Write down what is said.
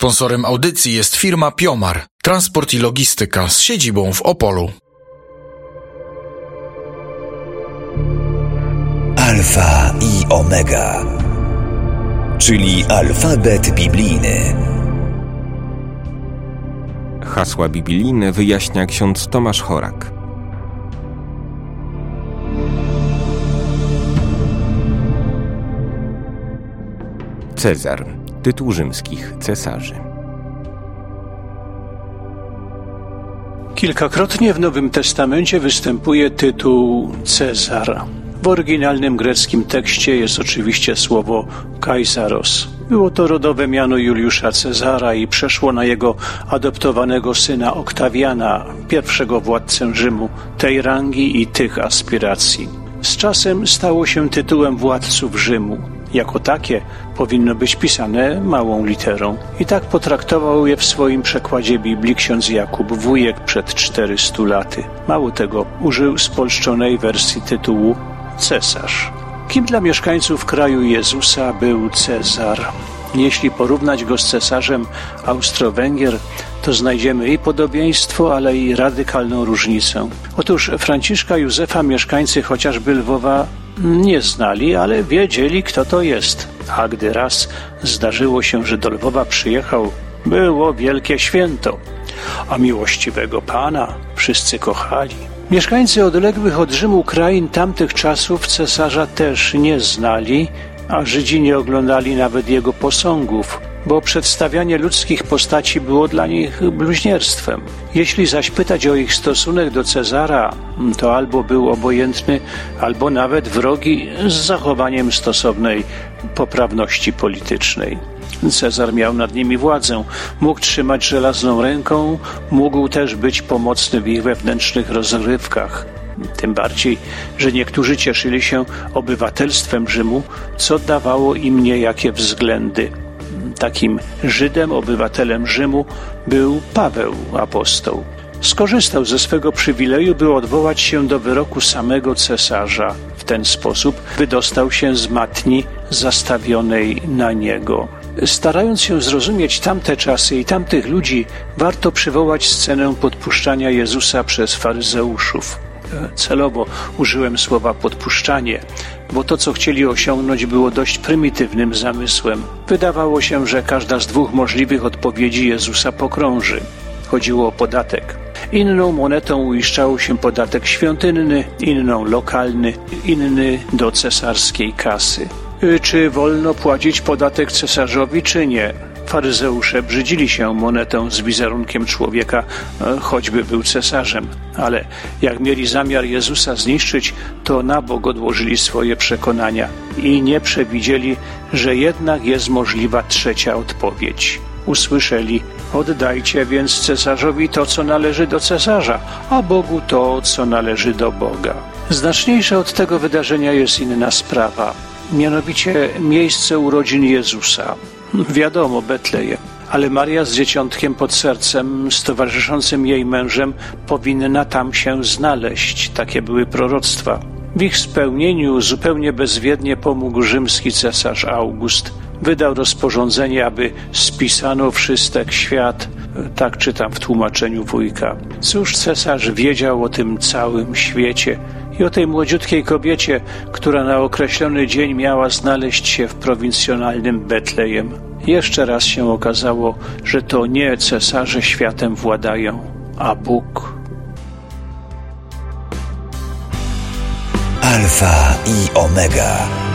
Sponsorem audycji jest firma Piomar, transport i logistyka z siedzibą w Opolu. Alfa i Omega, czyli alfabet biblijny. Hasła biblijne wyjaśnia ksiądz Tomasz Chorak. Cezar, tytuł rzymskich cesarzy. Kilkakrotnie w Nowym Testamencie występuje tytuł Cezar. W oryginalnym greckim tekście jest oczywiście słowo Kaisaros. Było to rodowe miano Juliusza Cezara i przeszło na jego adoptowanego syna Oktawiana, pierwszego władcę Rzymu, tej rangi i tych aspiracji. Z czasem stało się tytułem władców Rzymu. Jako takie powinno być pisane małą literą. I tak potraktował je w swoim przekładzie Biblii ksiądz Jakub Wujek przed 400 laty. Mało tego, użył spolszczonej wersji tytułu cesarz. Kim dla mieszkańców kraju Jezusa był Cezar? Jeśli porównać go z cesarzem Austro-Węgier, to znajdziemy i podobieństwo, ale i radykalną różnicę. Otóż Franciszka Józefa mieszkańcy chociażby Lwowa nie znali, ale wiedzieli, kto to jest. A gdy raz zdarzyło się, że do Lwowa przyjechał, było wielkie święto, a miłościwego Pana wszyscy kochali. Mieszkańcy odległych od Rzymu krain tamtych czasów cesarza też nie znali, a Żydzi nie oglądali nawet jego posągów, bo przedstawianie ludzkich postaci było dla nich bluźnierstwem. Jeśli zaś pytać o ich stosunek do Cezara, to albo był obojętny, albo nawet wrogi z zachowaniem stosownej poprawności politycznej. Cezar miał nad nimi władzę, mógł trzymać żelazną ręką, mógł też być pomocny w ich wewnętrznych rozrywkach. Tym bardziej, że niektórzy cieszyli się obywatelstwem Rzymu, co dawało im niejakie względy. Takim Żydem, obywatelem Rzymu był Paweł apostoł. Skorzystał ze swego przywileju, by odwołać się do wyroku samego cesarza. W ten sposób wydostał się z matni zastawionej na niego. Starając się zrozumieć tamte czasy i tamtych ludzi, warto przywołać scenę podpuszczania Jezusa przez faryzeuszów. Celowo użyłem słowa podpuszczanie, bo to, co chcieli osiągnąć, było dość prymitywnym zamysłem. Wydawało się, że każda z dwóch możliwych odpowiedzi Jezusa pokrąży. Chodziło o podatek. Inną monetą uiszczał się podatek świątynny, inną lokalny, inny do cesarskiej kasy. Czy wolno płacić podatek cesarzowi, czy nie? Faryzeusze brzydzili się monetą z wizerunkiem człowieka, choćby był cesarzem. Ale jak mieli zamiar Jezusa zniszczyć, to na bok odłożyli swoje przekonania i nie przewidzieli, że jednak jest możliwa trzecia odpowiedź. Usłyszeli: oddajcie więc cesarzowi to, co należy do cesarza, a Bogu to, co należy do Boga. Znaczniejsza od tego wydarzenia jest inna sprawa, mianowicie miejsce urodzin Jezusa. Wiadomo, Betlejem. Ale Maria z dzieciątkiem pod sercem, z towarzyszącym jej mężem, powinna tam się znaleźć. Takie były proroctwa. W ich spełnieniu zupełnie bezwiednie pomógł rzymski cesarz August. Wydał rozporządzenie, aby spisano wszystek świat. Tak czytam w tłumaczeniu wujka. Cóż cesarz wiedział o tym całym świecie i o tej młodziutkiej kobiecie, która na określony dzień miała znaleźć się w prowincjonalnym Betlejem. Jeszcze raz się okazało, że to nie cesarze światem władają, a Bóg. Alfa i Omega.